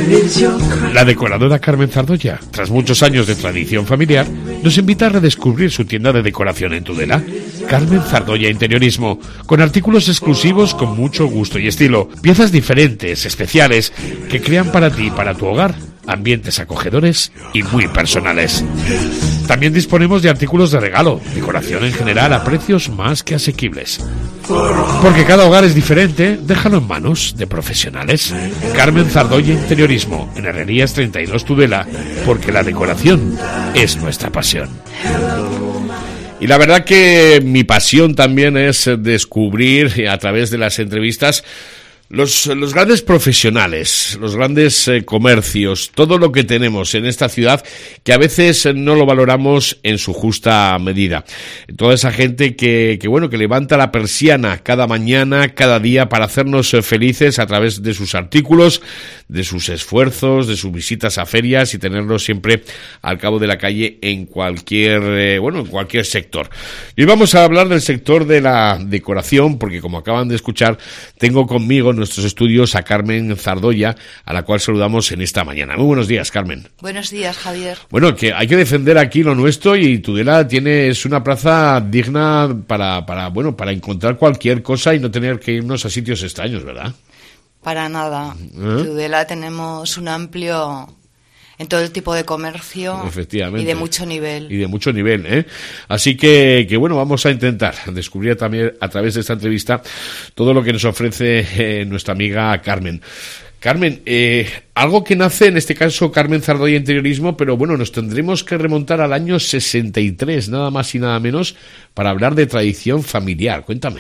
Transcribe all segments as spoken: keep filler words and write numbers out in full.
La decoradora Carmen Zardoya, tras muchos años de tradición familiar, nos invita a redescubrir su tienda de decoración en Tudela. Carmen Zardoya Interiorismo, con artículos exclusivos con mucho gusto y estilo, piezas diferentes, especiales, que crean para ti y para tu hogar ambientes acogedores y muy personales. También disponemos de artículos de regalo, decoración en general a precios más que asequibles. Porque cada hogar es diferente, déjalo en manos de profesionales. Carmen Zardoya Interiorismo, en Herrerías treinta y dos Tudela, porque la decoración es nuestra pasión. Y la verdad que mi pasión también es descubrir a través de las entrevistas Los, los grandes profesionales, los grandes eh, comercios, todo lo que tenemos en esta ciudad que a veces no lo valoramos en su justa medida. Toda esa gente que, que bueno, que levanta la persiana cada mañana, cada día para hacernos eh, felices a través de sus artículos, de sus esfuerzos, de sus visitas a ferias y tenerlos siempre al cabo de la calle en cualquier, eh, bueno, en cualquier sector. Y hoy vamos a hablar del sector de la decoración porque, como acaban de escuchar, tengo conmigo en nuestros estudios a Carmen Zardoya, a la cual saludamos en esta mañana. Muy buenos días, Carmen. Buenos días, Javier. Bueno, que hay que defender aquí lo nuestro y Tudela tiene, es una plaza digna para, para, bueno, para encontrar cualquier cosa y no tener que irnos a sitios extraños, ¿verdad? Para nada. ¿Eh? Tudela tenemos un amplio en todo el tipo de comercio. Efectivamente. Y de mucho nivel. Y de mucho nivel, ¿eh? Así que, que bueno, vamos a intentar descubrir también a través de esta entrevista todo lo que nos ofrece eh, nuestra amiga Carmen. Carmen, eh, algo que nace, en este caso, Carmen Zardoya Interiorismo, pero bueno, nos tendremos que remontar al año sesenta y tres, nada más y nada menos, para hablar de tradición familiar. Cuéntame.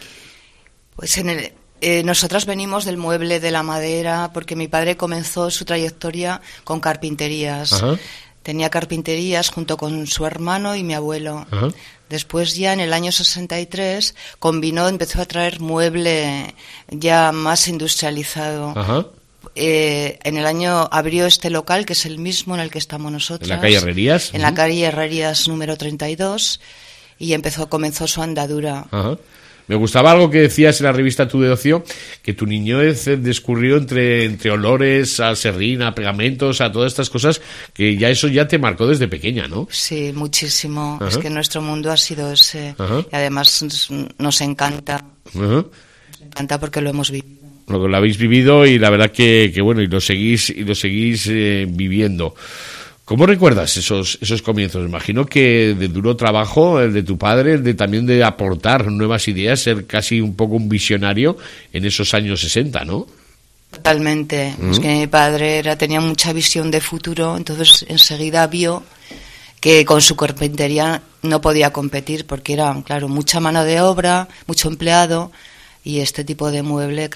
Pues en el... Eh, nosotras venimos del mueble, de la madera, porque mi padre comenzó su trayectoria con carpinterías. Ajá. Tenía carpinterías junto con su hermano y mi abuelo. Ajá. Después ya en el año sesenta y tres combinó, empezó a traer mueble ya más industrializado. Ajá. Eh, en el año abrió este local, que es el mismo en el que estamos nosotros. ¿En la calle Herrerías? En uh-huh. la calle Herrerías número treinta y dos, y empezó, comenzó su andadura. Ajá. Me gustaba algo que decías en la revista Tu de Ocio, que tu niñez discurrió entre, entre olores, a serrín, a pegamentos, a todas estas cosas, que ya eso ya te marcó desde pequeña, ¿no? Sí, muchísimo. Ajá. Es que nuestro mundo ha sido ese. Ajá. Y además nos encanta. Ajá. Nos encanta porque lo hemos vivido. Lo que lo habéis vivido y la verdad que, que bueno, y lo seguís, y lo seguís eh, viviendo. ¿Cómo recuerdas esos esos comienzos? Me imagino que de duro trabajo, el de tu padre, el de también de aportar nuevas ideas, ser casi un poco un visionario en esos años sesenta, ¿no? Totalmente. ¿Mm? Es que mi padre era, tenía mucha visión de futuro, entonces enseguida vio que con su carpintería no podía competir porque era, claro, mucha mano de obra, mucho empleado y este tipo de mueble,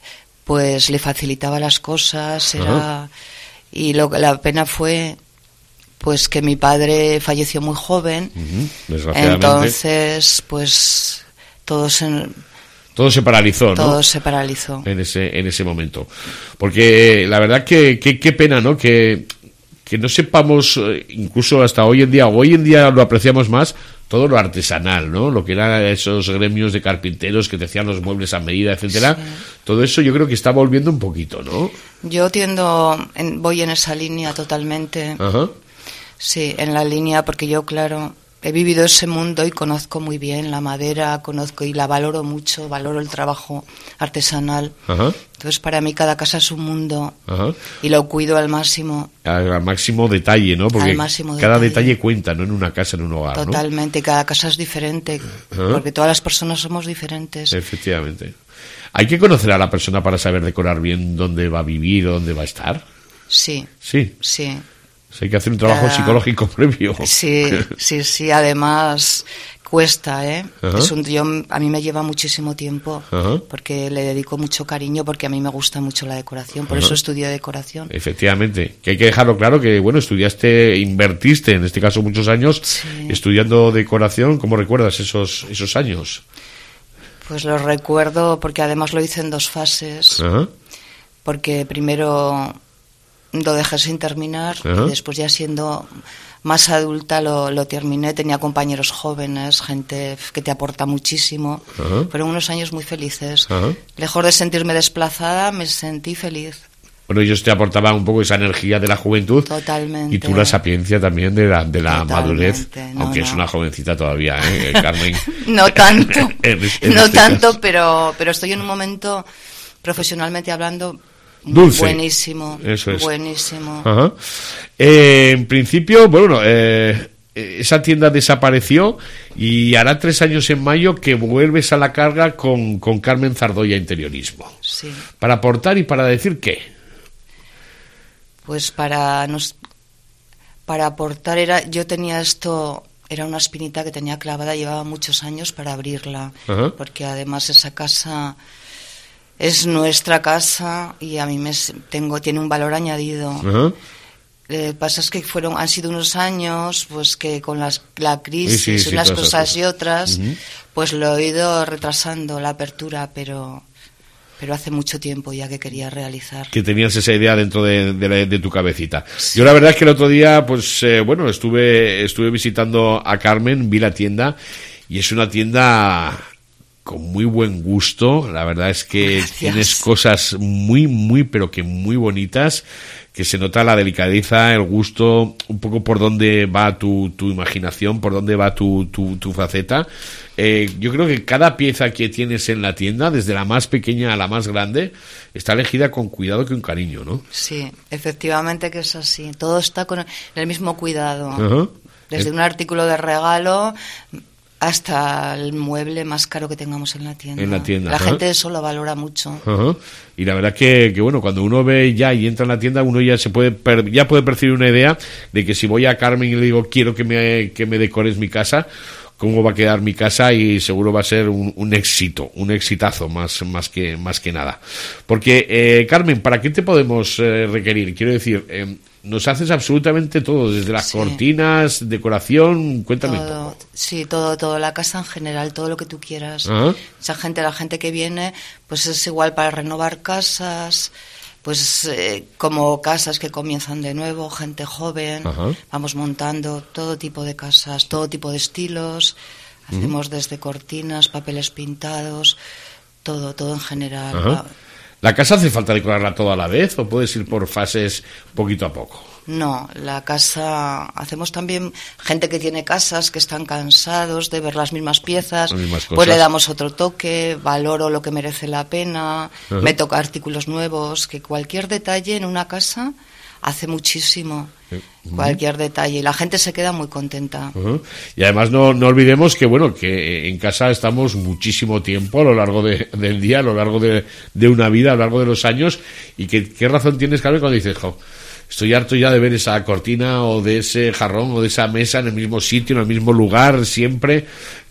pues le facilitaba las cosas, era... Ajá. Y lo, la pena fue... pues que mi padre falleció muy joven, uh-huh, desgraciadamente. Entonces pues todo se todo se paralizó, ¿no? Todo se paralizó en ese en ese momento, porque la verdad que qué que pena, ¿no? Que que no sepamos, incluso hasta hoy en día, hoy en día lo apreciamos más, todo lo artesanal, ¿no? Lo que eran esos gremios de carpinteros que te hacían los muebles a medida, etcétera. Sí. Todo eso yo creo que está volviendo un poquito, ¿no? Yo tiendo, en, voy en esa línea totalmente. Ajá. Sí, en la línea, porque yo, claro, he vivido ese mundo y conozco muy bien la madera, conozco y la valoro mucho, valoro el trabajo artesanal. Ajá. Entonces, para mí cada casa es un mundo. Ajá. Y lo cuido al máximo. Al, al máximo detalle, ¿no? Porque al máximo cada detalle. detalle cuenta, ¿no? En una casa, en un hogar, totalmente, ¿no? Cada casa es diferente, ajá, porque todas las personas somos diferentes. Efectivamente. ¿Hay que conocer a la persona para saber decorar bien dónde va a vivir o dónde va a estar? Sí. Sí. Sí. O sea, hay que hacer un trabajo uh, psicológico previo. Sí, sí, sí. Además, cuesta, ¿eh? Uh-huh. Es un, yo, a mí me lleva muchísimo tiempo, uh-huh, porque le dedico mucho cariño, porque a mí me gusta mucho la decoración, por uh-huh, eso estudio decoración. Efectivamente, que hay que dejarlo claro que, bueno, estudiaste, invertiste, en este caso muchos años, sí, estudiando decoración. ¿Cómo recuerdas esos esos años? Pues los recuerdo porque además lo hice en dos fases, uh-huh, porque primero lo dejé sin terminar, uh-huh, y después ya siendo más adulta lo, lo terminé. Tenía compañeros jóvenes, gente que te aporta muchísimo. Uh-huh. Fueron unos años muy felices. Uh-huh. Lejos de sentirme desplazada, me sentí feliz. bueno, ellos te aportaban un poco esa energía de la juventud. Totalmente. Y tú la sapiencia también de la, de la madurez, no, aunque no. es una jovencita todavía, ¿eh, Carmen? No tanto, en, en no este tanto, caso. pero, pero estoy en un momento, profesionalmente hablando, Dulce. buenísimo. Eso es. Buenísimo. Ajá. Eh, en principio, bueno, eh, esa tienda desapareció y hará tres años en mayo que vuelves a la carga con, con Carmen Zardoya Interiorismo. Sí. ¿Para aportar y para decir qué? Pues para nos, para aportar era, yo tenía esto, era una espinita que tenía clavada, llevaba muchos años para abrirla, Ajá. porque además esa casa es nuestra casa y a mí me tengo tiene un valor añadido. Ajá. Eh, pasa es que fueron han sido unos años pues que con las, la crisis, Sí, sí, sí, unas todas esas cosas cosas. y otras, Uh-huh. pues lo he ido retrasando la apertura, pero pero hace mucho tiempo ya que quería realizar. Que tenías esa idea dentro de, de, la- de tu cabecita. Sí. Yo la verdad es que el otro día, pues eh, bueno, estuve estuve visitando a Carmen, vi la tienda y es una tienda con muy buen gusto. La verdad es que Gracias. tienes cosas muy, muy, pero que muy bonitas, que se nota la delicadeza, el gusto, un poco por dónde va tu, tu imaginación, por dónde va tu, tu, tu faceta. Eh, yo creo que cada pieza que tienes en la tienda, desde la más pequeña a la más grande, está elegida con cuidado y con cariño, ¿no? Sí, efectivamente que es así. Todo está con el mismo cuidado. Ajá. Desde Eh, un artículo de regalo hasta el mueble más caro que tengamos en la tienda. En la tienda, La ajá. gente eso lo valora mucho. Ajá. Y la verdad que, que bueno, cuando uno ve ya y entra en la tienda, uno ya se puede per- ya puede percibir una idea de que si voy a Carmen y le digo quiero que me, que me decores mi casa, cómo va a quedar mi casa, y seguro va a ser un, un éxito, un exitazo más, más que más que nada. Porque eh, Carmen, ¿para qué te podemos eh, requerir? Quiero decir, eh, nos haces absolutamente todo, desde las Sí. cortinas, decoración, cuéntame un Todo, poco. sí, todo, todo, la casa en general, todo lo que tú quieras. Ajá. Esa gente, la gente que viene, pues es igual para renovar casas, pues eh, como casas que comienzan de nuevo, gente joven, Ajá. vamos montando todo tipo de casas, todo tipo de estilos, hacemos desde cortinas, papeles pintados, todo, todo en general. Ajá. Va- ¿La casa hace falta decorarla toda a la vez o puedes ir por fases poquito a poco? No, la casa, hacemos también gente que tiene casas que están cansados de ver las mismas piezas, Las mismas pues cosas. le damos otro toque, valoro lo que merece la pena, Ajá. me toca artículos nuevos, que cualquier detalle en una casa hace muchísimo, Eh, cualquier detalle, y la gente se queda muy contenta. Ujú. Y además no, no olvidemos que bueno que en casa estamos muchísimo tiempo a lo largo de- del día, a lo largo de, de una vida, a lo largo de los años, y que qué razón tienes, Carmen, cuando dices, jo, estoy harto ya de ver esa cortina o de ese jarrón o de esa mesa en el mismo sitio, en el mismo lugar, siempre,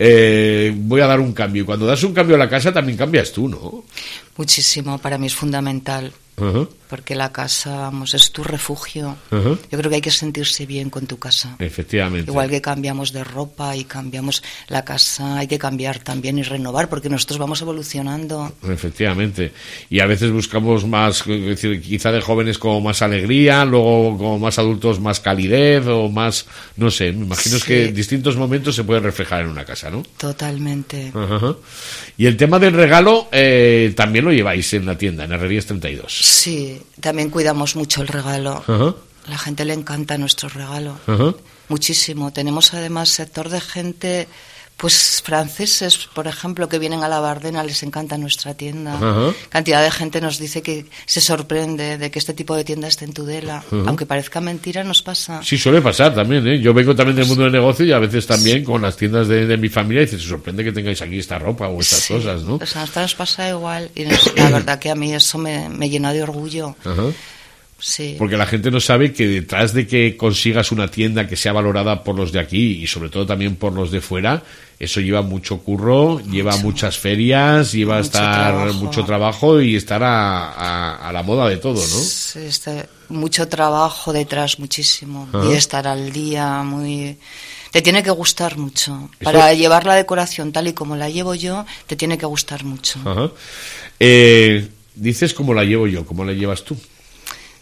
eh, voy a dar un cambio. Y cuando das un cambio a la casa también cambias tú, ¿no? Muchísimo, para mí es fundamental, Ujú, porque la casa, vamos, es tu refugio. ujú. Yo creo que hay que sentirse bien con tu casa. Efectivamente. Igual que cambiamos de ropa y cambiamos la casa, hay que cambiar también y renovar, porque nosotros vamos evolucionando. Efectivamente. Y a veces buscamos más, es decir, quizá de jóvenes como más alegría, luego como más adultos más calidez o más, no sé, me imagino Sí. que en distintos momentos se puede reflejar en una casa, ¿no? Totalmente. Ajá. Y el tema del regalo eh, también lo lleváis en la tienda, en Herrerías treinta y dos. Sí, también cuidamos mucho el regalo. Ajá. A la gente le encanta nuestro regalo. Ajá. Muchísimo. Tenemos además sector de gente, pues franceses, por ejemplo, que vienen a la Bardena, les encanta nuestra tienda. Ajá. Cantidad de gente nos dice que se sorprende de que este tipo de tienda esté en Tudela. Aunque parezca mentira, nos pasa. Sí, suele pasar también, ¿eh? Yo vengo también del mundo del negocio y a veces también con las tiendas de, de mi familia dices, se sorprende que tengáis aquí esta ropa o estas Sí, cosas, ¿no? O sea, a nosotros nos pasa igual. Y nos- la verdad que a mí eso me, me llena de orgullo. Ajá. Sí. Porque la gente no sabe que detrás de que consigas una tienda que sea valorada por los de aquí y sobre todo también por los de fuera, eso lleva mucho curro, lleva muchas ferias, lleva a Mucho estar trabajo. mucho trabajo y estar a, a- a la moda de todo, ¿no? Sí, está- mucho trabajo detrás, muchísimo. Ajá. Y estar al día, muy... Te tiene que gustar mucho. Eso- Para llevar la decoración tal y como la llevo yo, te tiene que gustar mucho. Ajá. Eh, dices cómo la llevo yo, cómo la llevas tú.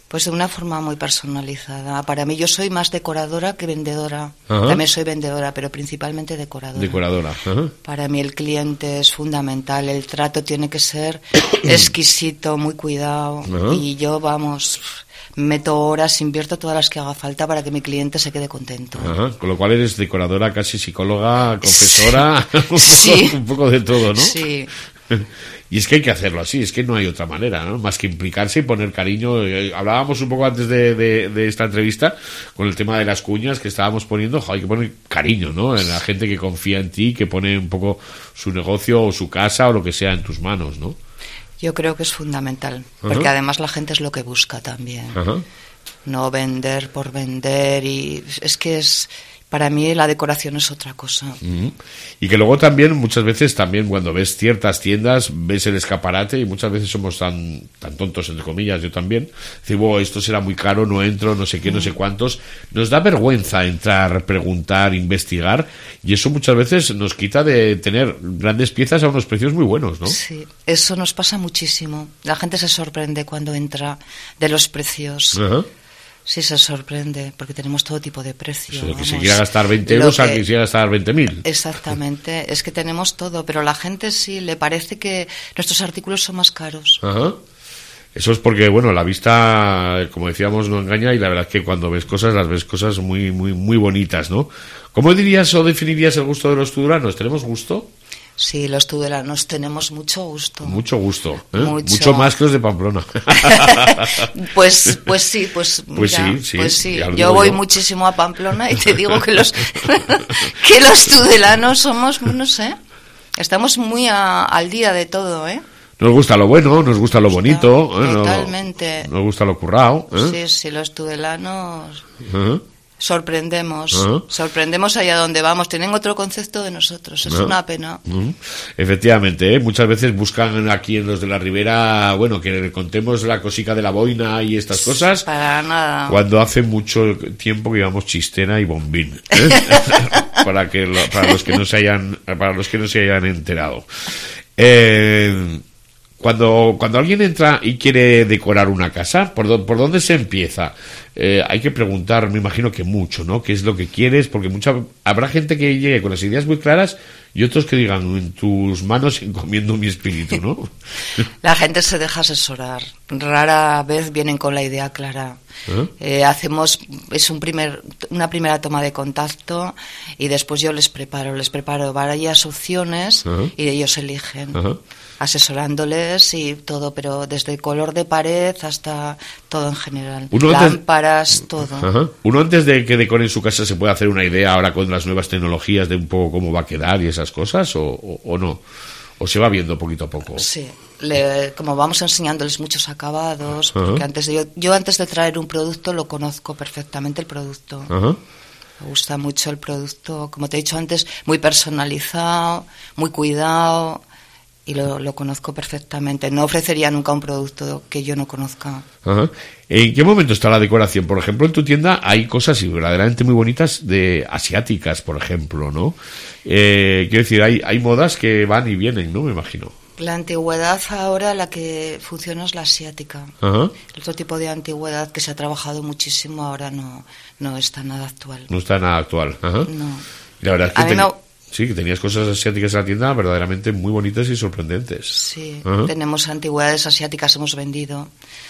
Pues de una forma muy personalizada. Para mí, yo soy más decoradora que vendedora. Ajá. También soy vendedora, pero principalmente decoradora. Decoradora. Ajá. Para mí el cliente es fundamental. El trato tiene que ser exquisito, muy cuidado. Ajá. Y yo, vamos, meto horas, invierto todas las que haga falta para que mi cliente se quede contento. Ajá. Con lo cual eres decoradora, casi psicóloga, confesora, Sí. un poco de todo, ¿no? Sí. Y es que hay que hacerlo así, es que no hay otra manera, ¿no? Más que implicarse y poner cariño. Eh, hablábamos un poco antes de, de, de esta entrevista con el tema de las cuñas que estábamos poniendo. Jo, hay que poner cariño, ¿no? En la gente que confía en ti, que pone un poco su negocio o su casa o lo que sea en tus manos, ¿no? Yo creo que es fundamental, Ajá. porque además la gente es lo que busca también. Ajá. No vender por vender, y es que es... Para mí la decoración es otra cosa. Uh-huh. Y que luego también, muchas veces, también cuando ves ciertas tiendas, ves el escaparate y muchas veces somos tan tan tontos, entre comillas, yo también. Decimos, oh, esto será muy caro, no entro, no sé qué, no sé cuántos. Nos da vergüenza entrar, preguntar, investigar, y eso muchas veces nos quita de tener grandes piezas a unos precios muy buenos, ¿no? Sí, eso nos pasa muchísimo. La gente se sorprende cuando entra de los precios. Uh-huh. Sí, se sorprende, porque tenemos todo tipo de precios. O sea, que se quiera gastar veinte euros, a que quisiera gastar veinte mil. Exactamente, es que tenemos todo, pero la gente sí le parece que nuestros artículos son más caros. Ajá. Eso es porque, bueno, la vista, como decíamos, no engaña, y la verdad es que cuando ves cosas, las ves cosas muy, muy, muy bonitas, ¿no? ¿Cómo dirías o definirías el gusto de los tudelanos? ¿Tenemos gusto? Sí, los tudelanos tenemos mucho gusto. Mucho gusto, ¿eh? Mucho. Mucho más que los de Pamplona. pues, pues sí, pues, pues mira, sí, sí, pues sí. Yo yo voy yo. muchísimo a Pamplona y te digo que los que los tudelanos somos, no sé, estamos muy a, al día de todo, ¿eh? Nos gusta lo bueno, nos gusta lo bonito, ¿eh? Totalmente. Nos, nos gusta lo currado, ¿eh? Sí, sí, los tudelanos. Uh-huh. Sorprendemos, Uh-huh. sorprendemos allá donde vamos. Tienen otro concepto de nosotros, es Uh-huh. una pena. Uh-huh. Efectivamente, ¿eh? Muchas veces buscan aquí en los de la Ribera, bueno, que le contemos la cosica de la boina y estas cosas. Para nada. Cuando hace mucho tiempo que llevamos chistera y bombín, ¿eh? para que lo, para los que no se hayan para los que no se hayan enterado. Eh, Cuando, cuando alguien entra y quiere decorar una casa, ¿por, do, por dónde se empieza? Eh, hay que preguntar, me imagino que mucho, ¿no? ¿Qué es lo que quieres? Porque mucha, habrá gente que llegue con las ideas muy claras y otros que digan, en tus manos encomiendo mi espíritu, ¿no? La gente se deja asesorar. Rara vez vienen con la idea clara. ¿Eh? Eh, hacemos, es un primer, una primera toma de contacto y después yo les preparo, les preparo varias opciones Uh-huh. y ellos eligen. Uh-huh. Asesorándoles y todo, pero desde color de pared hasta todo en general. Uno antes- Lámparas, todo. Ajá. Uno antes de que decore en su casa se puede hacer una idea ahora con las nuevas tecnologías de un poco cómo va a quedar y esas cosas, o, o, o no, o se va viendo poquito a poco. Sí, le- como vamos enseñándoles muchos acabados, Ajá. porque antes de yo, yo antes de traer un producto lo conozco perfectamente el producto. Ajá. Me gusta mucho el producto, como te he dicho antes, muy personalizado, muy cuidado, y lo, lo conozco perfectamente. No ofrecería nunca un producto que yo no conozca. Ajá. ¿En qué momento está la decoración? Por ejemplo, en tu tienda hay cosas verdaderamente muy bonitas de asiáticas, por ejemplo, ¿no? Eh, quiero decir, hay, hay modas que van y vienen, ¿no? Me imagino. La antigüedad ahora, la que funciona es la asiática. Ajá. El otro tipo de antigüedad que se ha trabajado muchísimo ahora no, no está nada actual. No está nada actual. Ajá. No. Y la verdad es que A mí ten- no- sí, que tenías cosas asiáticas en la tienda verdaderamente muy bonitas y sorprendentes. Sí, Ajá. tenemos antigüedades asiáticas, hemos vendido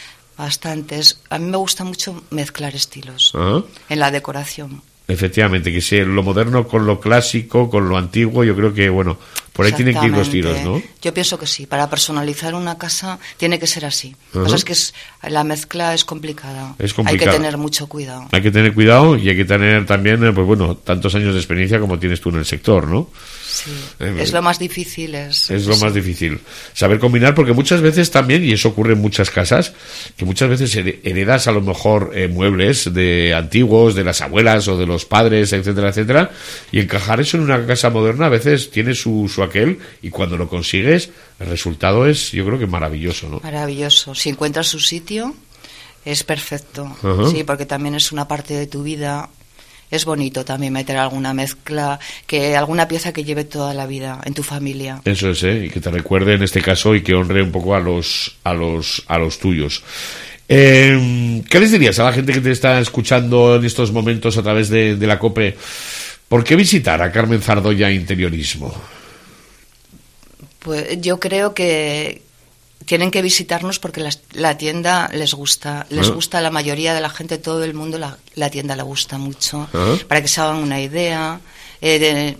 bastantes. A mí me gusta mucho mezclar estilos Ajá. en la decoración. Efectivamente, que sea lo moderno con lo clásico, con lo antiguo, yo creo que, bueno, por ahí tienen que ir los tiros, ¿no? Yo pienso que sí, para personalizar una casa tiene que ser así. Lo que Ajá. pasa es que es, la mezcla es complicada. Es complicada. Hay que tener mucho cuidado. Hay que tener cuidado y hay que tener también, eh, pues bueno, tantos años de experiencia como tienes tú en el sector, ¿no? Sí. Eh, Es lo más difícil. Es, Es lo sí. más difícil. Saber combinar, porque muchas veces también, y eso ocurre en muchas casas, que muchas veces her- heredas a lo mejor eh, muebles de antiguos, de las abuelas o de los padres, etcétera, etcétera, y encajar eso en una casa moderna a veces tiene su, su aquel, y cuando lo consigues, el resultado es, yo creo que maravilloso, ¿no? Maravilloso. Si encuentras su sitio, es perfecto. Ajá. Sí, porque también es una parte de tu vida. Es bonito también meter alguna mezcla, que alguna pieza que lleve toda la vida en tu familia. Eso es, ¿eh? Y que te recuerde en este caso y que honre un poco a los a los a los tuyos. Eh, ¿Qué les dirías a la gente que te está escuchando en estos momentos a través de, de la COPE? ¿Por qué visitar a Carmen Zardoya Interiorismo? Pues yo creo que tienen que visitarnos porque la, la tienda les gusta, les ¿Ah? gusta a la mayoría de la gente, todo el mundo la, la tienda le gusta mucho, ¿Ah? para que se hagan una idea. Eh, de,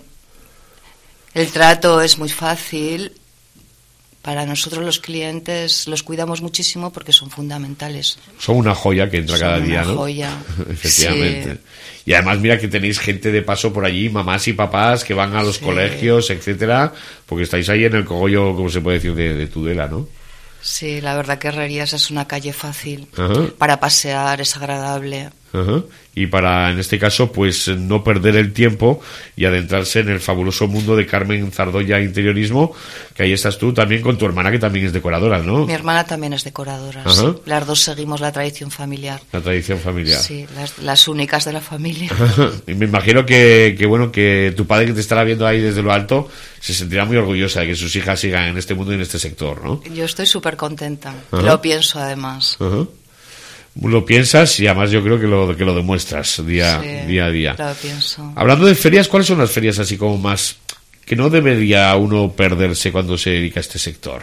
el trato es muy fácil. Para nosotros los clientes los cuidamos muchísimo porque son fundamentales. Son una joya que entra son cada día, una ¿no? Joya. Efectivamente. Sí. Y además mira que tenéis gente de paso por allí, mamás y papás que van a los sí. colegios, etcétera, porque estáis ahí en el cogollo, como se puede decir, de, de Tudela, ¿no? Sí, la verdad que Herrerías es una calle fácil. Ajá. Para pasear, es agradable. Ajá. Y para, en este caso, pues no perder el tiempo y adentrarse en el fabuloso mundo de Carmen Zardoya Interiorismo, que ahí estás tú también con tu hermana, que también es decoradora, ¿no? Mi hermana también es decoradora, sí. Las dos seguimos la tradición familiar. La tradición familiar. Sí, las, las únicas de la familia. Y me imagino que, que, bueno, que tu padre, que te estará viendo ahí desde lo alto, se sentirá muy orgullosa de que sus hijas sigan en este mundo y en este sector, ¿no? Yo estoy súper contenta. Ajá. Lo pienso, además. Ajá. Lo piensas y además yo creo que lo que lo demuestras día, sí, día a día. Lo pienso. Hablando de ferias, ¿cuáles son las ferias así como más que no debería uno perderse cuando se dedica a este sector?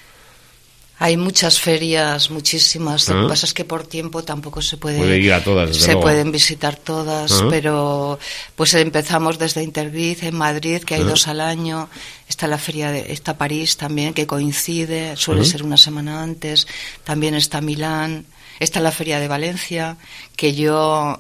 Hay muchas ferias, muchísimas. ¿Ah? Lo que pasa es que por tiempo tampoco se puede, puede ir a todas. Se luego. pueden visitar todas, ¿Ah? pero pues empezamos desde Interbiz en Madrid, que hay ¿Ah? dos al año. Está la feria de, está París también, que coincide, suele ¿Ah? ser una semana antes. También está Milán. Está la feria de Valencia, que yo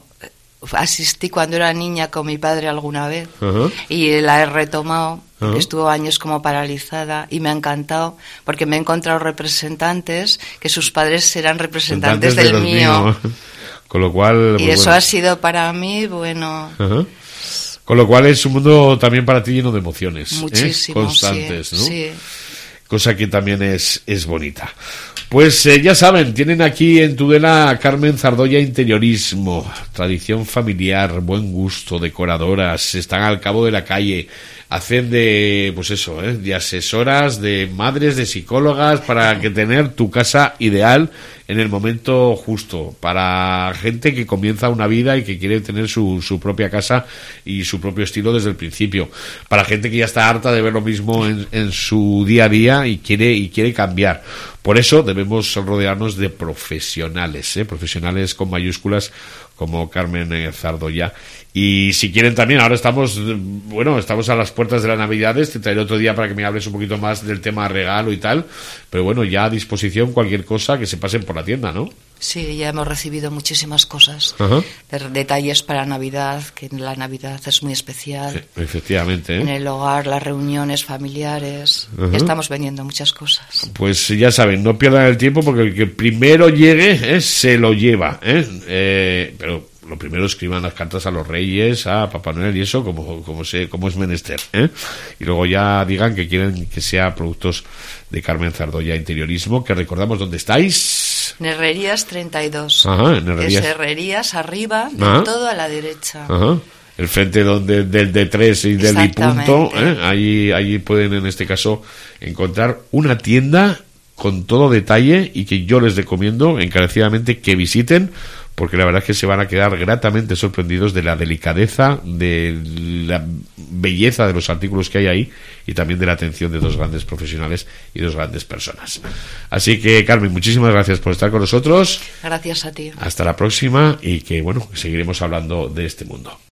asistí cuando era niña con mi padre alguna vez uh-huh. y la he retomado porque uh-huh. estuvo años como paralizada y me ha encantado porque me he encontrado representantes que sus padres eran representantes del de mío. mío con lo cual y eso bueno. ha sido para mí bueno uh-huh. con lo cual es un mundo también para ti lleno de emociones muchísimo ¿eh? constantes sí, ¿no? sí. Cosa que también es, es bonita. Pues eh, ya saben, tienen aquí en Tudela a Carmen Zardoya Interiorismo, tradición familiar, buen gusto, decoradoras, están al cabo de la calle, hacen de, pues eso, ¿eh? de asesoras, de madres, de psicólogas, para que tener tu casa ideal en el momento justo, para gente que comienza una vida y que quiere tener su, su propia casa y su propio estilo desde el principio, para gente que ya está harta de ver lo mismo en, en su día a día y quiere, y quiere cambiar. Por eso debemos rodearnos de profesionales, ¿eh? profesionales con mayúsculas como Carmen eh, Zardoya. Y si quieren también, ahora estamos, bueno, estamos a las puertas de las Navidades, te traeré otro día para que me hables un poquito más del tema regalo y tal, pero bueno, ya a disposición cualquier cosa que se pasen por la tienda, ¿no? Sí, ya hemos recibido muchísimas cosas, Ajá. de, detalles para Navidad, que la Navidad es muy especial. Sí, efectivamente. ¿eh? En el hogar, las reuniones familiares, Ajá. estamos vendiendo muchas cosas. Pues ya saben, no pierdan el tiempo porque el que primero llegue ¿eh? se lo lleva, ¿eh? Eh, pero lo primero escriban las cartas a los Reyes, a Papá Noel y eso, como, como, se, como es menester, ¿eh? Y luego ya digan que quieren que sea productos de Carmen Zardoya Interiorismo, que recordamos dónde estáis. En Herrerías treinta y dos. Ajá, en Herrerías. Es Herrerías arriba, de Ajá. todo a la derecha. Ajá. El frente donde del D tres y del I punto, ¿eh? Allí, allí pueden en este caso encontrar una tienda con todo detalle y que yo les recomiendo encarecidamente que visiten, porque la verdad es que se van a quedar gratamente sorprendidos de la delicadeza, de la belleza de los artículos que hay ahí y también de la atención de dos grandes profesionales y dos grandes personas. Así que, Carmen, muchísimas gracias por estar con nosotros. Gracias a ti. Hasta la próxima y que, bueno, seguiremos hablando de este mundo.